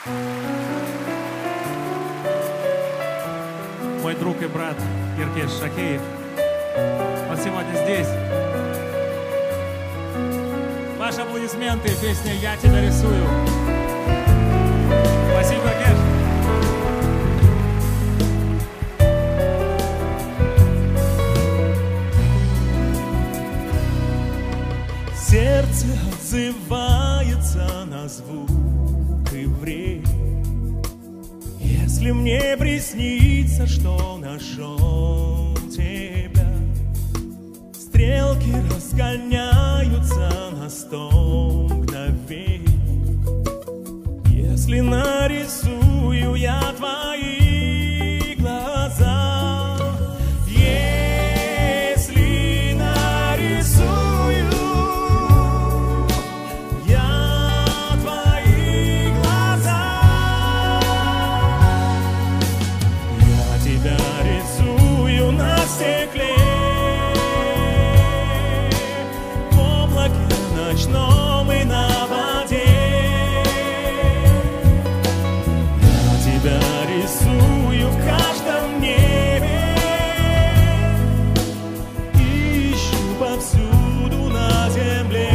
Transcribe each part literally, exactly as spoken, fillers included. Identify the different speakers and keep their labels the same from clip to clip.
Speaker 1: Мой друг и брат Иркеш Шакеев. Он сегодня здесь. Ваши аплодисменты, песня «Я тебя рисую». Спасибо, Иркеш.
Speaker 2: Сердце отзывается на звук и время. Если мне приснится, что нашел тебя, стрелки разгоняются на сто мгновений. Если нарисую я твои глаза, если нарисую я твои глаза, я тебя рисую на стекле, в облаке ночном и на воде. Я тебя рисую в каждом небе, ищу повсюду на земле.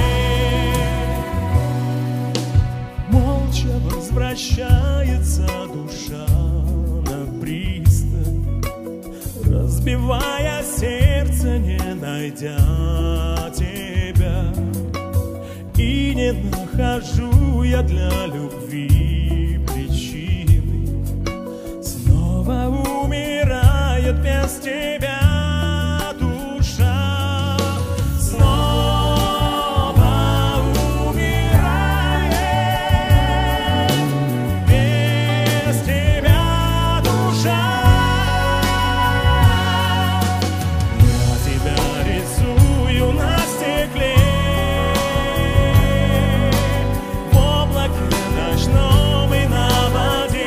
Speaker 2: Молча возвращается душа на пристань, разбивая сердце, не найдя тебя. И не нахожу я для любви причины, снова умирает без тебя душа. Снова умирает без тебя душа. Я тебя рисую на стекле, в облаке ночном и на воде.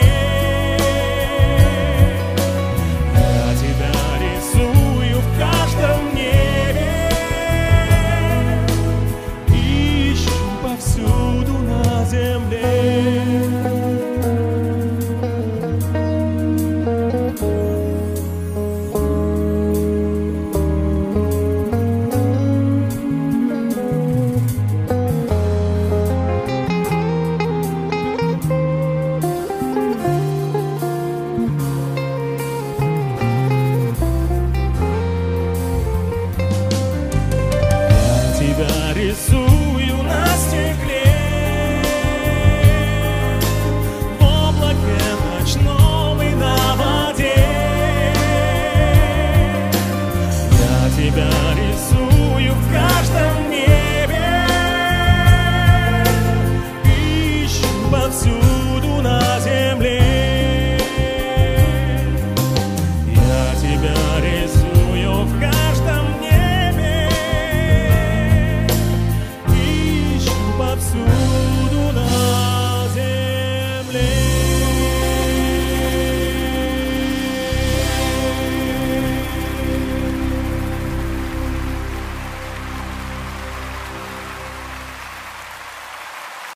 Speaker 2: Я тебя рисую в каждом небе, ищу повсюду на земле.